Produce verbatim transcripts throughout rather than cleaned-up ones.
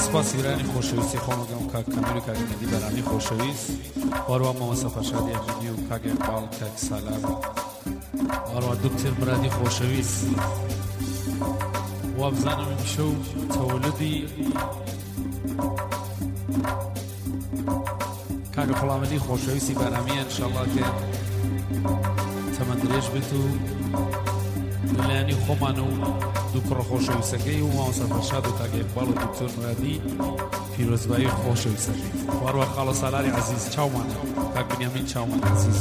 سپاس ایرانی خوشویستی خانوگم که کمیلو که اجمدی برانی خوشویست بارو ما مسافر شادی اجمدی و که اقبال که سلام بارو دکتر مرادی خوشویست و افزانم میشو تولدی که خلامدی خوشویستی برami انشالله که تمندریش بتو دلانی خومانو دکتر خوشویستی و ما مسافر شاد و که اقبال دکتر مرادی پیروزبایی خوشویستی بارو خالو سالاری عزیز چاومان که بنیامین چاومان عزیز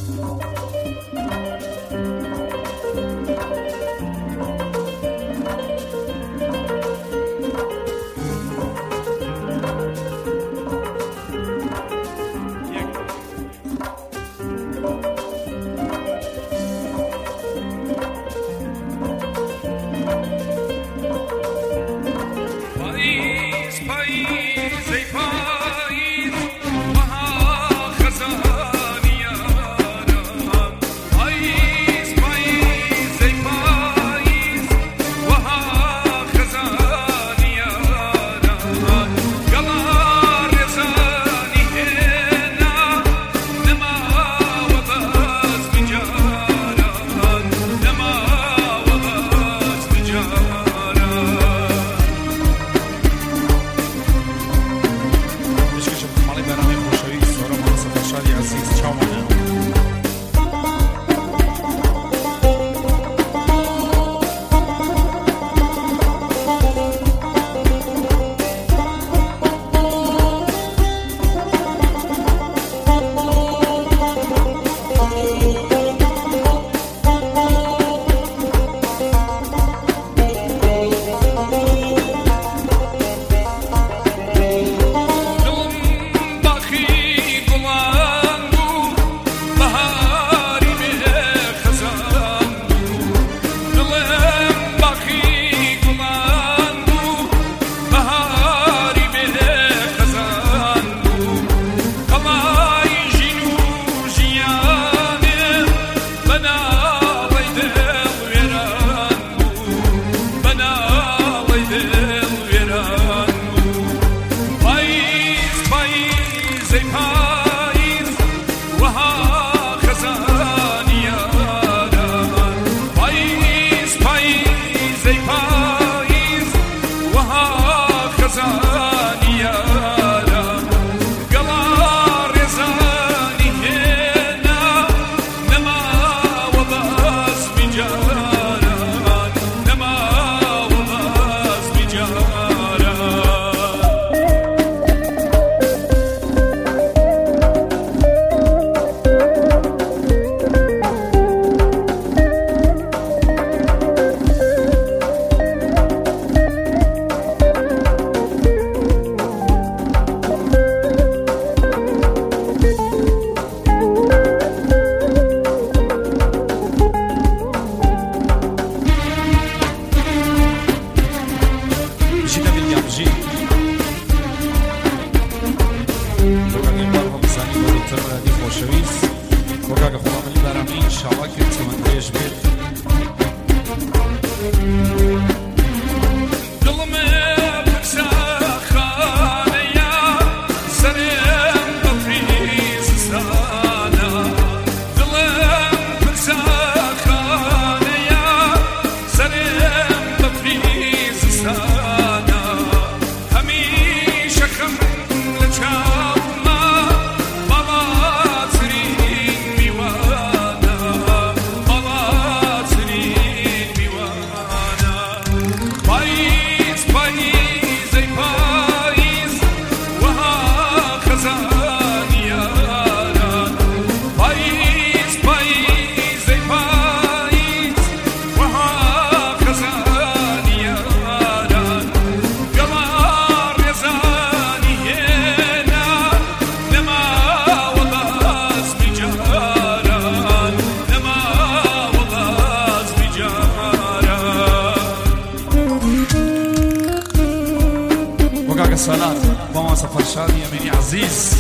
سلام با ما سفر شادی امینی عزیز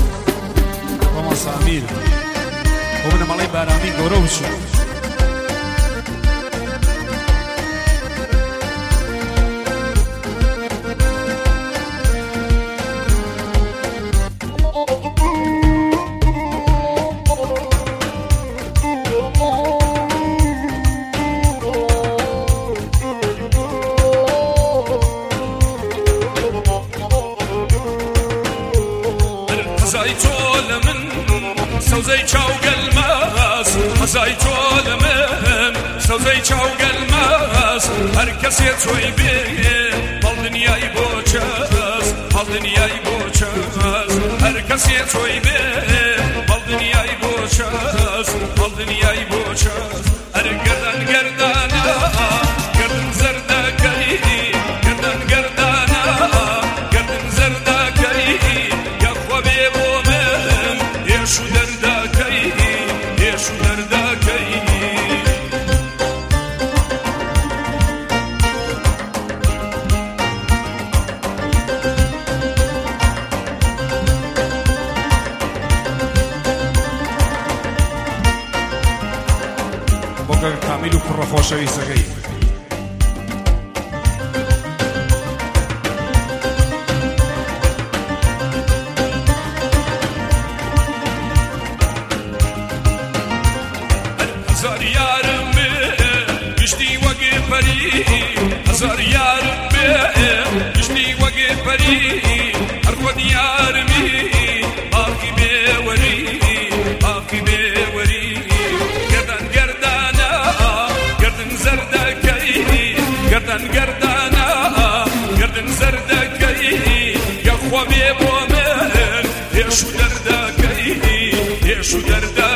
با ما سامیر و من مالای بارامی گروه شد حەزای تۆ لە من سەوزەی چاوگەلماس حەزای تۆ لە من سەوزەی چاوگەلماس هەر کەسێ تۆی بێ هەڵ دنیای بۆ چەس هەڵ دنیای بۆ چەس هەر کەسێ تۆی بێ هەڵ دنیای بۆ چەس هەڵ دنیای بۆ چەس هەر گەردان گەردانە گەردن زەردەکەی گەردان گەردانە گەردن زەردەکەی یەخوا بێ بۆ من هێش و دەردەکەی هێش و دەردەکەی بۆکە کامیل و کوڕە خۆشەویستەکەی هەزار یارم بێ گشتی وەگێ پەری هەزار یارم بێ گشتی وەگێ پەری هەر خۆ دیارمی ئاقی بێوەری ئاقی بێوەری گەردان گەردانە گەردن زەردەکەی گەردان گەردانە گەردن زەردەکەی یەخوا بێ بۆ من هێش و دەردەکەی هێش و دەردەکەی